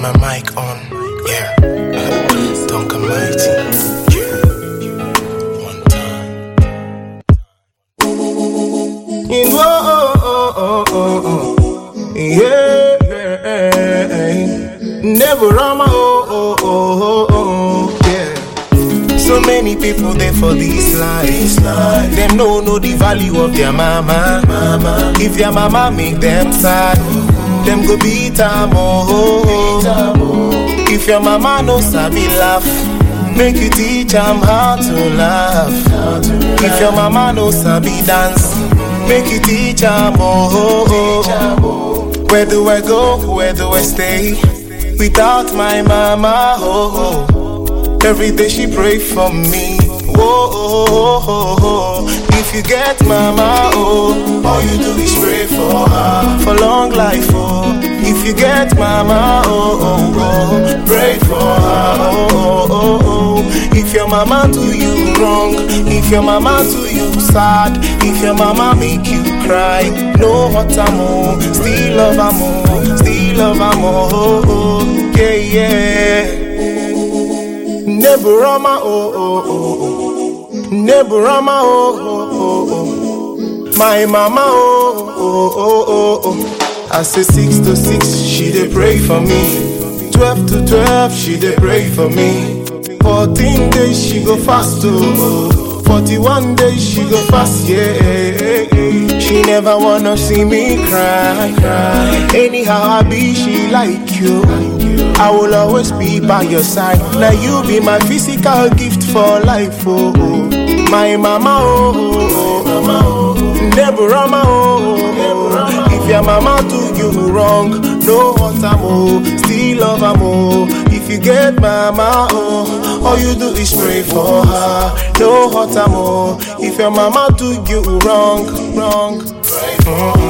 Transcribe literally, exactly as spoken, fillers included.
my mic on, yeah. Don't come mighty, yeah. One time. Whoa, oh, oh, oh, oh. Yeah, yeah. Never rama, oh, oh, oh, oh, yeah. So many people there for this life. Them no know the value of their mama. mama. If their mama make them sad, them go beat am oh. If your mama no sabi laugh, make you teach am how to laugh. If your mama no sabi dance, make you teach am oh. Where do I go? Where do I stay without my mama? Oh, oh. Every day she pray for me. Oh, oh, oh, oh. If you get mama, oh, all you do is pray for her, for long life, oh. If you get mama, oh, oh, oh, pray for her, oh, oh, oh. If your mama do you wrong, if your mama do you sad, if your mama make you cry, know what I'm on, still love I'm on, still love I'm on, oh, oh, yeah, yeah. Never rama, oh, oh, oh. Never rama, oh, oh, oh, oh. My mama, oh, oh, oh, oh, oh. I say six to six, she dey pray for me. Twelve to twelve, she dey pray for me. Fourteen days, she go fast, oh. Forty-one days, she go fast, yeah. She never wanna see me cry, cry. Anyhow I be, she like you. I will always be by your side. Now you be my physical gift for life, oh, oh. My mama, oh, oh, oh. Never rama, oh, oh. If your mama do you wrong, know what I'm oh, still love I'm oh. If you get mama, oh, all you do is pray for her, know what I'm oh. If your mama do you wrong, wrong, mm-hmm.